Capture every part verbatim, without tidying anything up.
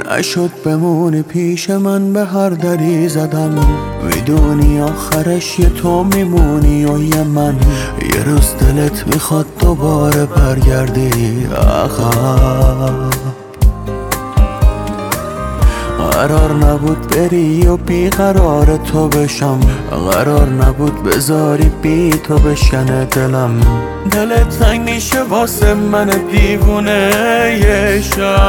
نشد بمونی پیش من، به هر دری زدم میدونی آخرش یه تو میمونی و یه من. یه روز دلت میخواد دوباره برگردی عقب. قرار نبود بری و بیقرار تو بشم، قرار نبود بذاری بی تو بشکنه دلم. دلت تنگ میشه واسه من دیوونه یه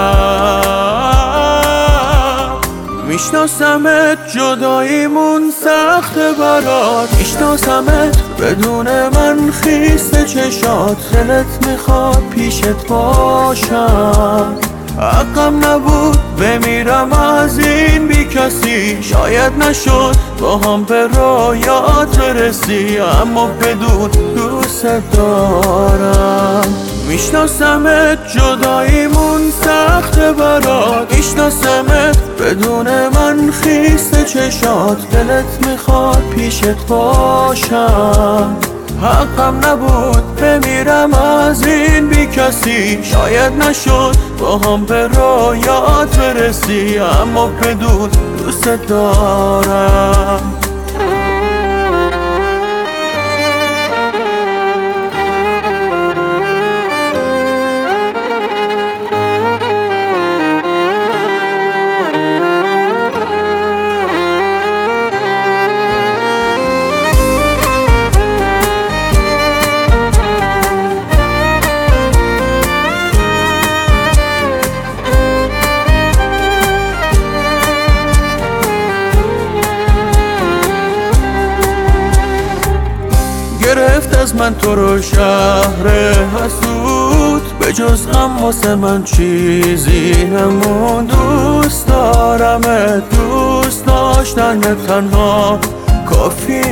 شب. میشناسمت جداییمون سخته برات، میشناسمت بدون من خیسه چشات. دلت میخواد پیشت باشم، حقم نبود بمیرم از این بی کسی. شاید نشد با هم به رویات برسی، اما بدون دوست دارم. میشناسمت جداییمون سخته برات، میشناسمت بدون من خیسه چشات. دلت میخواد پیشت باشم، حقم نبود بمیرم از این بی کسی. شاید نشد با هم به رویات برسی، اما بدون دوست دارم. گرفت از من تو رو شهر حسود، به جز غم واسه من چیزی نمون. دوست دارمت، دوست داشتن تنها کافی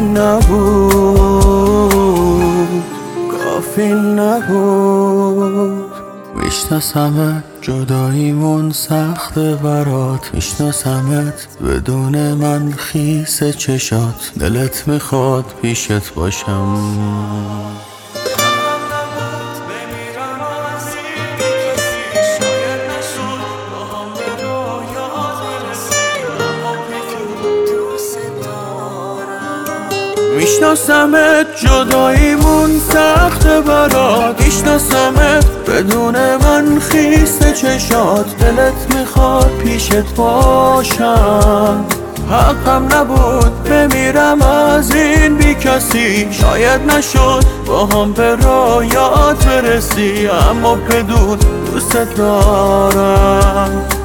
نبود، کافی نبود. میشناسمت جداییمون سخته برات، میشناسمت بدون من خیسه چشات. دلت میخواد پیشت باشم، میشناسمت جداییمون سخته برات، میشناسمت بدون من خیسه چشات. دلت میخواد پیشت باشم، حقم نبود بمیرم از این بی کسی. شاید نشد با هم به رویات برسی، اما بدون دوست دارم.